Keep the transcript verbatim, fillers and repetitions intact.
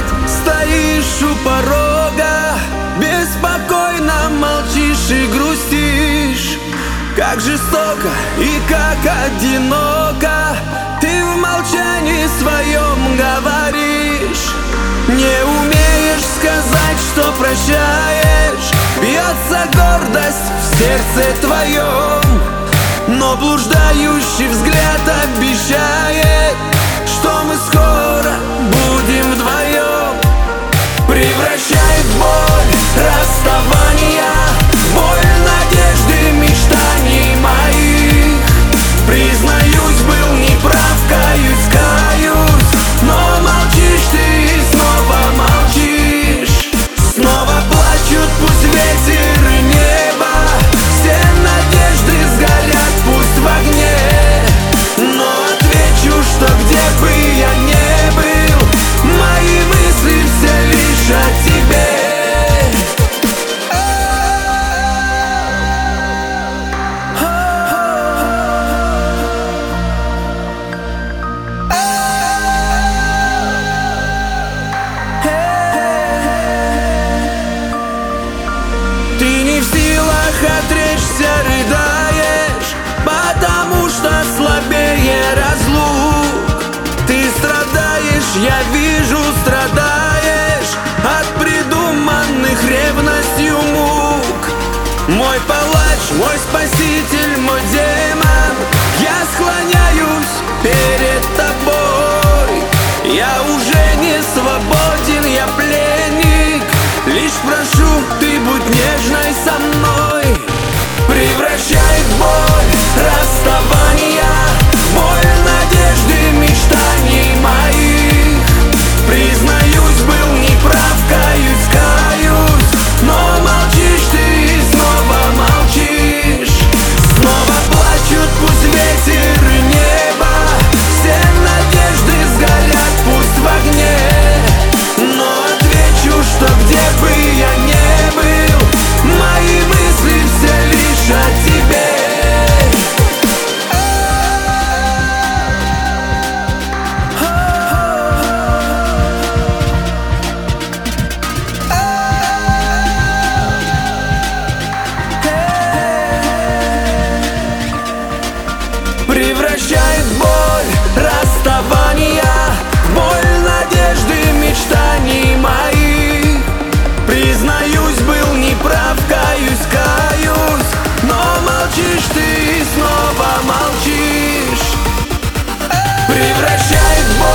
опять стоишь у порога, беспокойно молчишь и грустишь. Как жестоко и как одиноко ты в молчании своем говоришь. Не умеешь сказать, что прощаешь, бьется гордость в сердце твоем, но блуждающий взгляд обещает, что мы скоро будем вдвоем. Превращает боль расставания в боль надежды, мечтаний моих. Признаюсь, был неправ, каюсь, каюсь, но молчишь ты и снова молчишь. Снова плачут пусть ветер и небо, все надежды сгорят пусть в огне. Но отвечу, что где бы я не был, мои мысли все лишь о тебе. Ты не в силах отречься, рыдаешь, потому что слабее разлук. Ты страдаешь, я вижу, страдаешь от придуманных ревностью мук. Мой палач, мой спаситель, мой демон, я склоняюсь перед тобой. Я уже не свободен, я пленник, лишь прошу, ты будь нежной со мной. Превращает боль расставания в боль надежды, мечтаний моих. Признаюсь, был неправ, каюсь, каюсь, но молчишь ты и снова молчишь. Снова плачут пусть ветер и небо, все надежды сгорят пусть в огне. Но отвечу, что где бы я не был, мои мысли все лишь о тебе. Превращает боль расставания в боль надежды, мечтаний моих. Признаюсь, был неправ, каюсь, каюсь, но молчишь ты и снова молчишь. Превращает боль